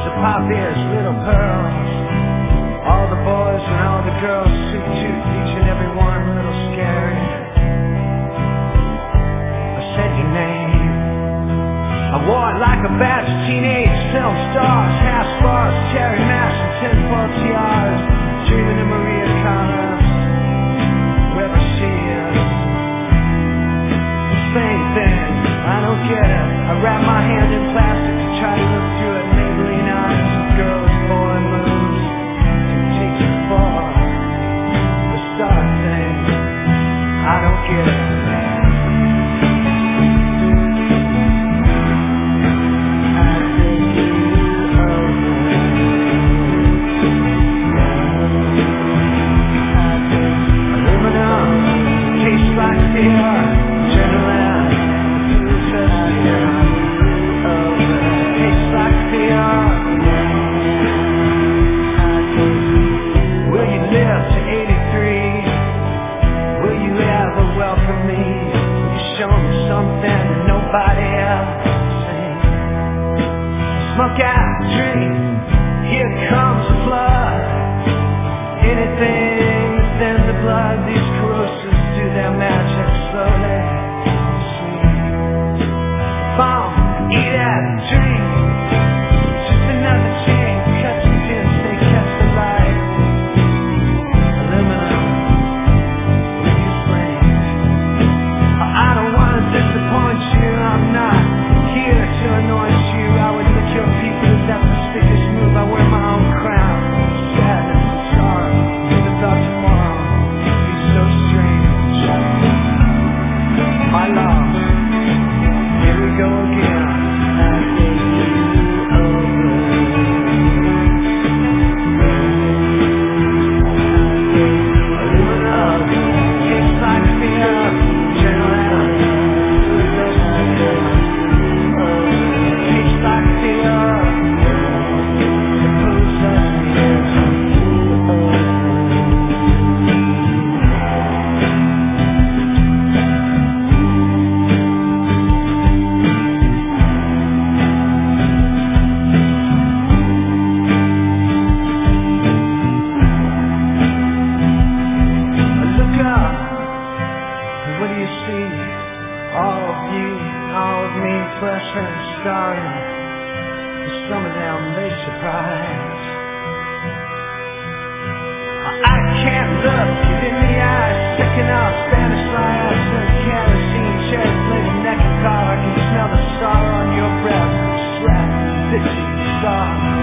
of poppies, little pearls. All the boys and all the girls, sweet tooth, each and every one, a little scary. I said your name. I wore it like a badge of teenage film stars, half spars, cherry mash, and tinfoil tiaras, dreaming of Maria Callas, wherever she is. Same thing, I don't get it. I wrap my hand in plastic to try to look through it. Maybelline eyes, girls, boy moves. Who takes it for the star thing? I don't get it. Smoke out, drink, here comes the flood. Anything that's in the blood, these corrosives do their magic slowly. Sleep, bomb, eat it, drink. Just another chain, cut the pins, they catch the light. Aluminum, will you blink? I don't want to disappoint you, I'm not here to annoy you. I would lick your people, that's the sickest move. I wear my own crown. Sadness and sorrow, even thought tomorrow be so strange. My love, here we go again. Aluminum, tastes like fear. Adrenaline, tastes like fear. Sorrow on your breath, sweat, stitching, scar.